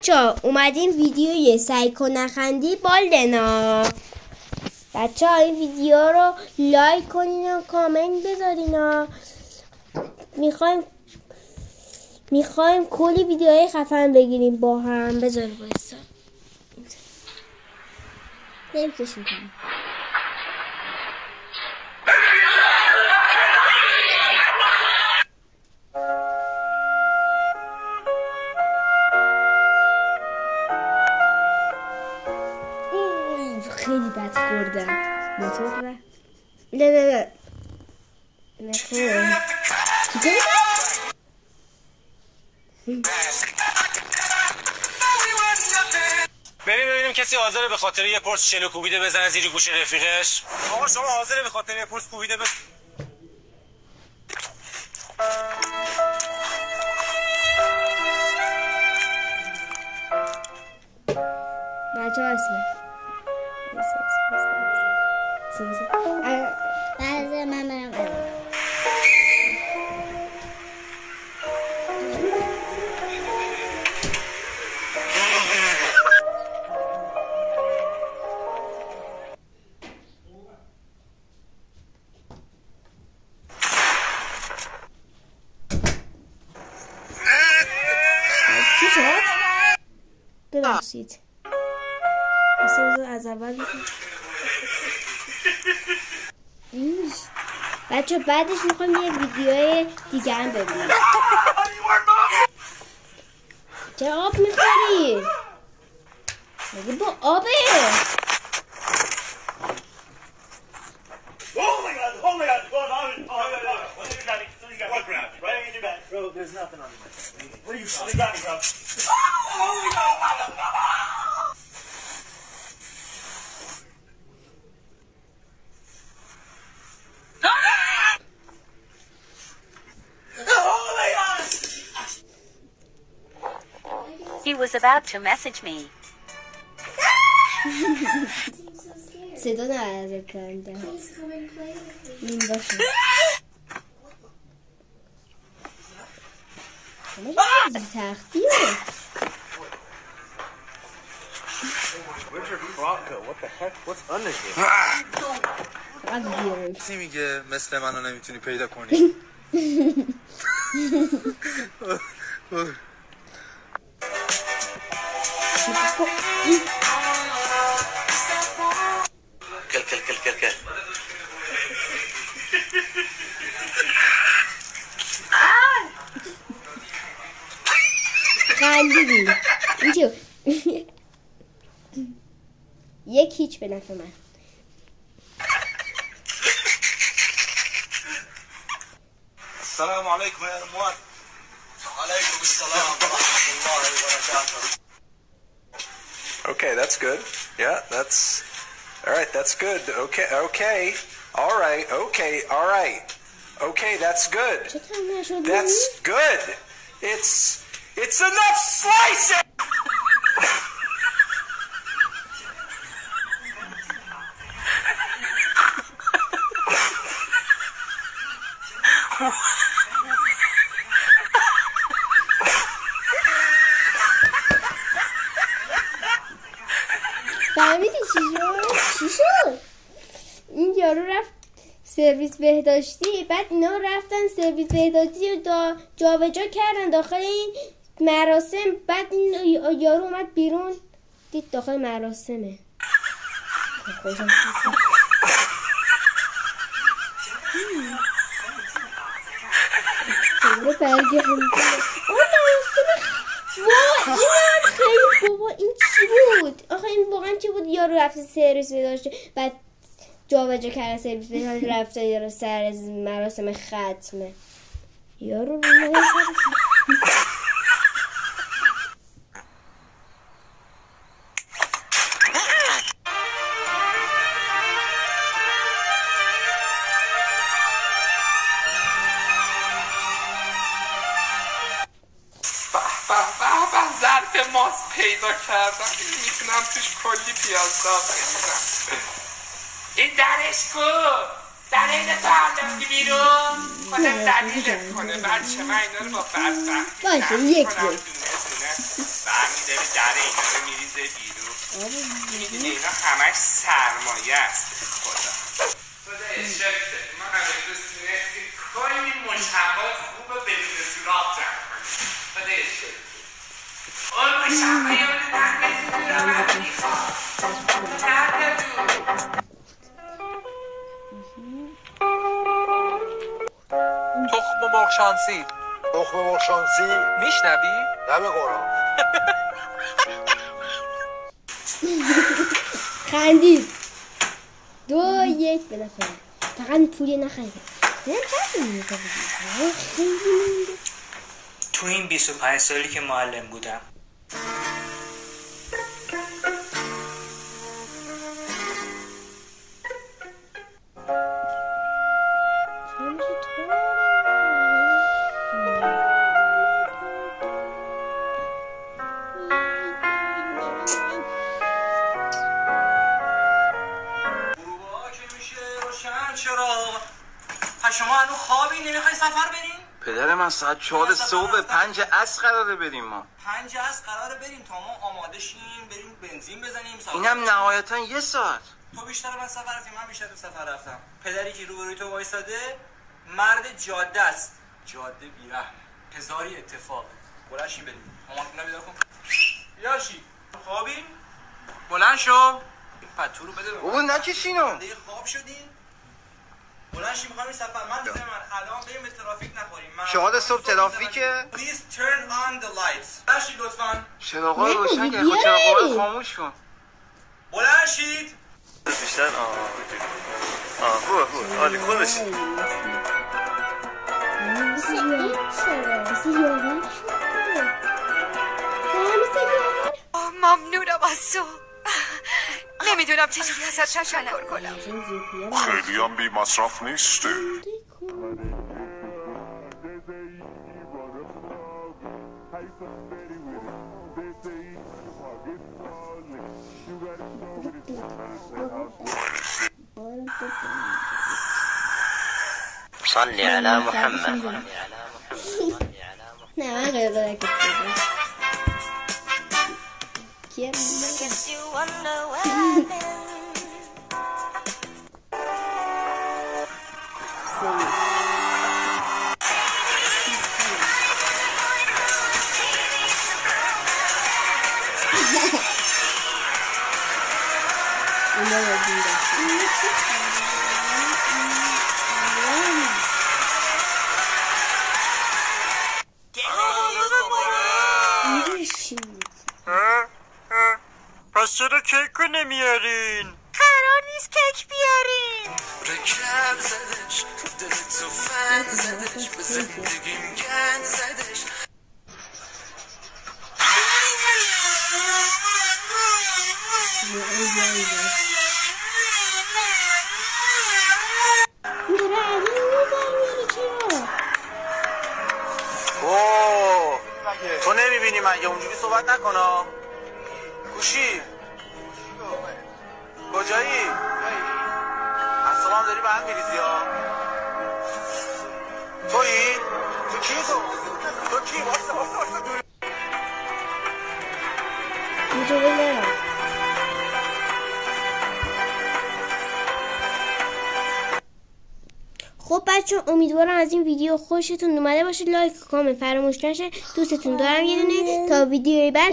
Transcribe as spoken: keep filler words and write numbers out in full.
بچه ها اومدیم ویدیوی سعی کن نخندی بالدنا. بچه ها این ویدیو رو لایک کنین و کامنت بذارین ها. میخوایم میخوایم کلی ویدیوهای خفن بگیریم با هم. بذار بایستا نمیکشیم کنیم. خیلی بد خوردم موتور را. نه نه نه نخور بریم ببینیم کسی حاضره به خاطر یه پرس چلو کوبیده بزنه زیر گوش رفیقش. آقا شما حاضره به خاطر یه پرس کوبیده بزنه؟ بچه ها اسمه بعضی من برم چی شد؟ ببخشید از اول بچه بعدش میخوام یه ویدیوی دیگه هم ببینیم. چرا آب میخوری؟ مگه با آبه؟ He was about to message me. صدا نرزد کنده این باشه همه تختیه. Where's your frock go? What the heck? What's under here? چی میگه مثل منو نمیتونی پیدا کنی؟ کل کل کل کل کل خندیدی اینجا یک هیچ به نفع من. السلام علیکم یا اموات. علیکم السلام و رحمت الله و برکاته. Okay, that's good. Yeah, that's all right. That's good. Okay, okay, all right. Okay, all right. Okay, that's good. That's good. It's it's enough slicing. فهمیدی چی شد؟ چی شد؟ این یارو رفت سرویس بهداشتی، بعد اینا رفتن سرویس بهداشتی و جا جا کردن داخل این مراسم. بعد این یارو اومد بیرون دید داخل مراسمه. خوشم چیزه دوباره برگرد اون مراسمه. وای این هم خیلی بابا این چی بود؟ آخه این واقعا چی بود؟ یارو رفته سرویس بهداشتی بعد جا به جا کردن سرویس بهداشتی رفته یارو سر مراسم ختمه. یارو رو نه ظرف ماست پیدا کردم. میتونم توش کلی پیازداغ بگیرم. این درش کو در این تو انداختی بیرون خودم زلیلت کنه بچه. من اینا رو با بدبختی باشه یک یک همین داره در اینا رو میریزه بیرون. میدونی اینا همش سرمایه است. خدا خدا شکر ما همه دوست تونستیم کلی مشتبه خوب بدون سراغ جمع کنیم. خدا شکر اون مشتبه یونه در بزید رو من میخواد کرده دو تخم مرغ شانسی. تخم مرغ شانسی میشنوی؟ نه به قرآن. خندید. دو یک بالاخره. فقط پولی نخریدم. زن چند خیلی تو این بیست و پنج سالی که معلم بودم شما هنوز خوابی نمیخوای سفر بریم؟ پدر من ساعت چهار صبح پنج عصر قراره بریم ما. پنج عصر قراره بریم تا ما آماده شیم بریم بنزین بزنیم. اینم نهایتا یه ساعت. تو بیشتر من سفر رفتی، من بیشتر تو سفر رفتم. پدری که روبروی تو وایساده مرد جاده است. جاده بیرحم. هزاری اتفاق. بلند شیم بریم. مامانتون رو بیدار کن. یاشی خوابیم؟ بلند شو. پتو رو بده به من. بابا نکشینو. دیگه خواب شدین؟ بلند شیم می‌خوام این سفر من دیدم من الان بریم به ترافیک نخوریم. چهار صبح ترافیکه. Please turn on the lights. بلند شید لطفاً. چراغا رو روشن کن. خود چراغا رو خاموش کن. بلند شید. بیشتر آه آه خوبه خوبه عالی خودش ممنونم از تو. نمیدونم چجوری ازت تشکر کنم. خیلی هم بی مصرف نیسته. صلی علی محمد. نه من غیر داره که کیم پس چرا کیک رو نمیارین؟ قرار نیست کیک بیارین. رکب زدش دلتو فن زدش به زندگیم گن زدش. اوه تو نمیبینی من یه اونجوری صحبت نکنا. گوشی کجایی؟ از صبح هم داری به هم میریزی ها. تویی؟ تو کی تو؟ تو کی؟ واسه واسه واسه خب بچه امیدوارم از این ویدیو خوشتون اومده باشه. لایک و کامنت فراموش نشه. دوستتون دارم یه دونه. تا ویدیوی بعد